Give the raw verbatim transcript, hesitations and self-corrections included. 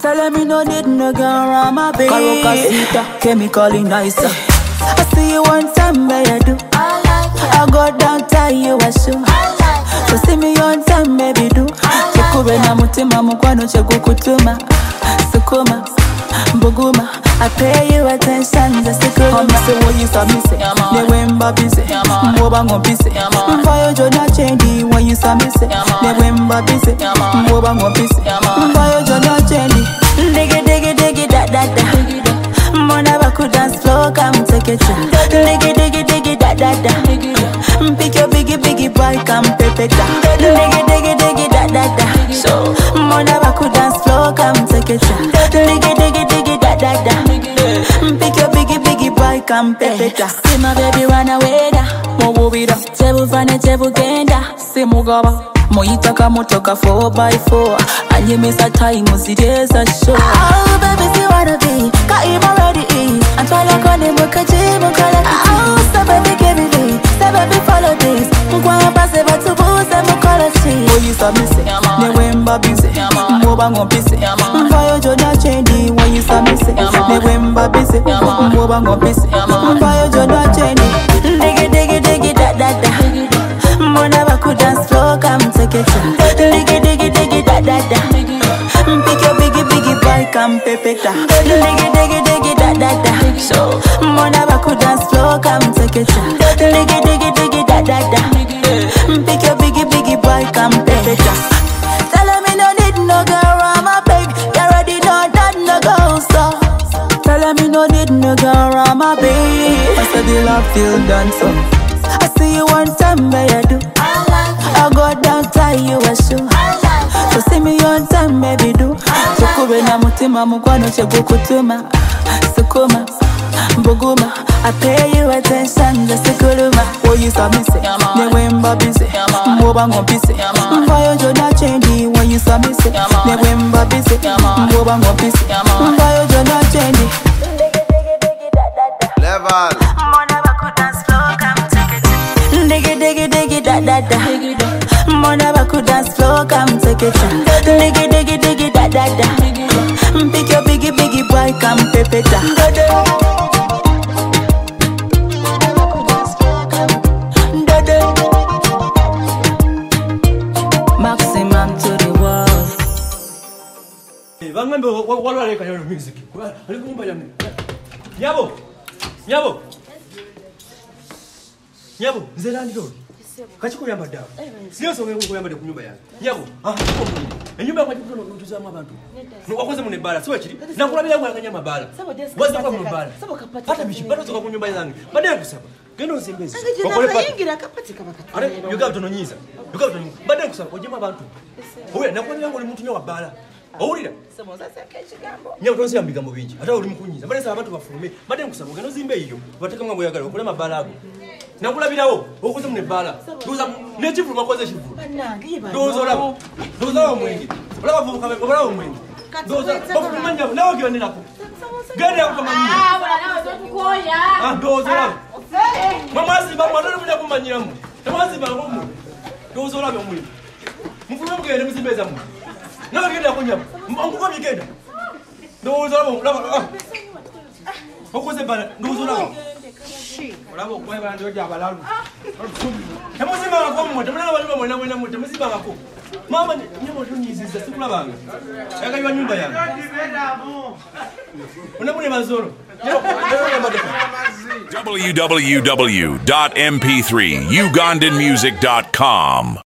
Tell me no need no girl around my baby. Carocasita, chemically nicer. I see you one time, baby, I do. I like it. I go down, tell you I should. I like it. So see me one time, baby, do. Chekube na mutima mukwano chekukutuma. Sukuma, buguma. I pay you attention, just a good. I'm say what you saw me say. They went busy. Mwoba ngopise. Mfayo jona chendi when you saw me say. They went busy. Mwoba ngopise. Mfayo jona chendi. Diggy diggy diggy da da da. Mona baku dance floor, come take it. Diggy diggy diggy da da da. Pick your biggie biggie boy, come pepe da. Diggy diggy diggy da da da. So Mona baku dance floor, come take it. Diggy diggy diggy da da da. Pick your biggie biggie boy, come pepe da. See my baby run away da. Mo wubira, tebu fane tebu genda. See mugaba. Moitaka motoka four by four. And you miss a time, days a show. Oh, baby, see what I be. Got him already in. And try like on him, look at him, look at him. Oh, so baby, give me this. So baby, follow this. Mkwa pase batu booze, and mukala see. Oh, you saw me say. Ne wemba busy. Mwoba ngopise. Mfayo jona chendi. When you saw me say. Ne wemba busy. Mwoba ngopise. Mfayo jona chendi. Diggy, diggy, diggy, da, da, da. Mona baku dance floor, come take it. Diggy diggy diggy da da da. Pick your biggie biggie boy, come pepe da. Diggy diggy diggy da da da. So Mona baku dance floor, come take it. Diggy diggy diggy da da da. Pick your biggie biggie boy, come pepe da. Tell me no need no girl around my baby. You already know that no go so. Tell me no need no girl around my baby. I said the love feel done so. I see you one time, baby, I do. I like it. I go down, tie you a shoe. I like it. So see me one time, baby, do. Chekube na mutima mukwano chekukutuma. Sukuma, buguma. I pay you attention, just a kuluma. Oh, you saw me say. Ne wemba busy. Mwoba ngopise. Mfayo jona chendi when you saw me say. Ne wemba busy. Mwoba ngopise. Mfayo jona chendi. Level. Diggy diggy diggy da da da. Mona baku dance floor, come take it. Diggy diggy diggy da da da. Pick your biggie biggie boy, come pepe da. Maximum to the world. Vangambe walwale kanya music. Ali kunyumba yangu. Nyabo. Nyabo. Nyabo, nze nani dole? Kachiko kuyamba dawa. Sio so ngeke kuyamba de kunyumba yangu. Nyabo, ah, enyumba kwa chikuno ntuzama abantu. Wakoze mune bala, siwe chiri. Nakulabira yangu akanya mabala. Waza kwa mabala. Hata bishi bado toka kunyumba yangu. Baada ya kusaba. Gendo nsembezi. Wakole pata. Kapatika bakati. Are, yuga utononyiza. Yuga utononyiza. Baada ya kusaba ojema abantu. Oya, nakulabira yangu oli muntu nyo wabala. Owulira? Semoza seke chigambo. Nyabo tonse ambigambo bingi. Ata oli mukunyiza. Baada ya abantu bafume. Baada ya kusaba gendo zimbe iyo. Bateka ngambo yagala okole mabala ago. Nakulabirawo okuze mune bala doza nechivu makoze chivu doza olabo doza omwenge olaba vuka olaba omwenge doza bakumanya nawo gende nako gende akumanyi ah bala nawo tokukoya ah doza olabo mamazi ba mwana munya kumanyira mu mamazi ba ngomu doza olabo omwenge mufuna mugende musibeza mu nawo gende akunyama nguko bigenda doza olabo olaba okuze bala doza olabo Olabo kwa bana ndio jabalalu. Temuzima ngako mwe, temuna bali bamwe namwe namwe, temuzima ngako. Mama nyemo tunyiziza sikula banga. Yakaywa nyumba yangu. Unamune mazoro. w w w dot m p three ugandan music dot com